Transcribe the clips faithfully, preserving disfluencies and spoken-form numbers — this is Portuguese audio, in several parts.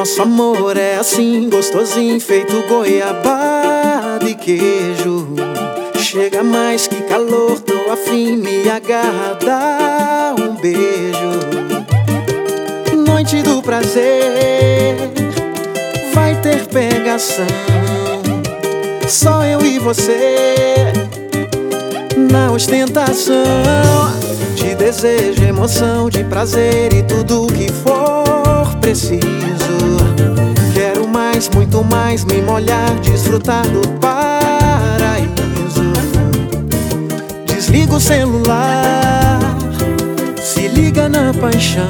Nosso amor é assim, gostosinho, feito goiabada e queijo. Chega mais que calor, tô afim, me agarra, dá um beijo. Noite do prazer, vai ter pegação. Só eu e você, na ostentação de desejo, emoção, de prazer e tudo que for preciso. Quero mais, muito mais, me molhar, desfrutar do paraíso. Desliga o celular, se liga na paixão.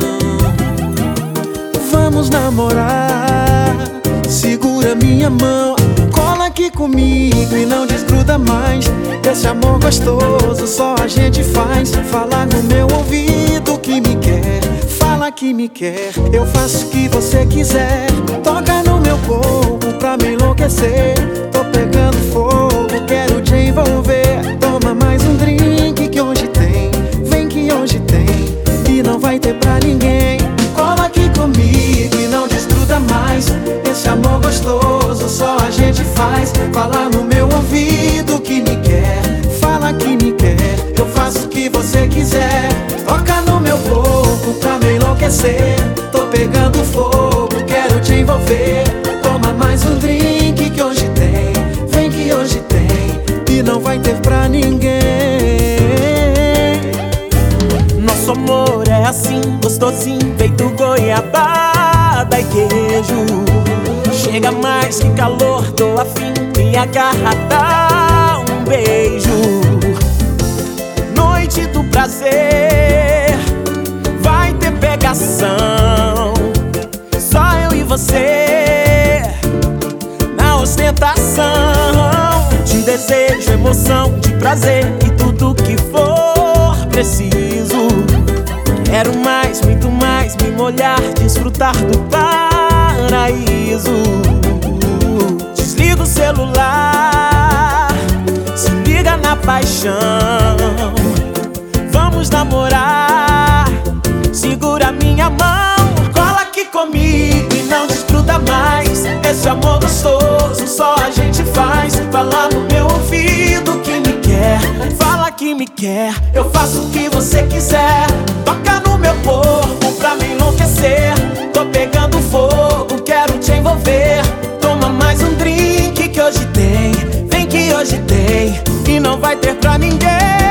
Vamos namorar, segura minha mão. Cola aqui comigo e não desgruda mais. Esse amor gostoso só a gente faz. Fala no meu ouvido que me quer, fala que me quer. Eu faço o que você quiser. Toca no meu corpo pra me enlouquecer. Tô pegando fogo, quero te envolver. Toma mais um drink que hoje tem. Vem que hoje tem e não vai ter pra ninguém. Cola aqui comigo e não desgruda mais. Esse amor gostoso só a gente faz. Fala no meu ouvido que me quer, fala que me quer. Eu faço o que você quiser. Toca no meu corpo pra me enlouquecer. Tô pegando fogo, quero te envolver. Toma mais um drink que hoje tem. Vem que hoje tem e não vai ter pra ninguém. Nosso amor é assim, gostosinho, feito goiabada e queijo. Chega mais que calor, tô afim, me agarra, dá um beijo. Noite do prazer, vai ter pegação. Só eu e você, na ostentação de desejo, emoção, de prazer e tudo que for preciso. Quero mais, muito mais, me molhar, desfrutar do paraíso. Desliga o celular, se liga na paixão. Vamos namorar, segura minha mão. Cola aqui comigo e não desgruda mais. Esse amor gostoso só a gente faz. Fala no meu ouvido que me quer, fala que me quer. Eu faço o que você quiser. Toca no meu corpo pra me enlouquecer. Tô pegando fogo, quero te envolver. Toma mais um drink que hoje tem. Vem que hoje tem e não vai ter pra ninguém.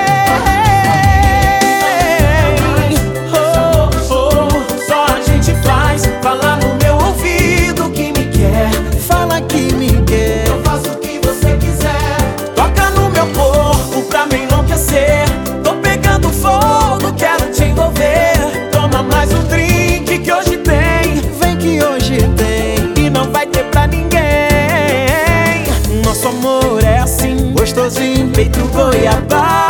Oh, oh, só a gente faz. Fala no meu ouvido que me quer, Fala que me quer. eu faço o que você quiser. Toca no meu corpo pra me enlouquecer. Tô pegando fogo, quero te envolver. Toma mais um drink que hoje tem. Vem que hoje tem E não vai ter pra ninguém. Nosso amor é assim, gostosinho, feito goiabada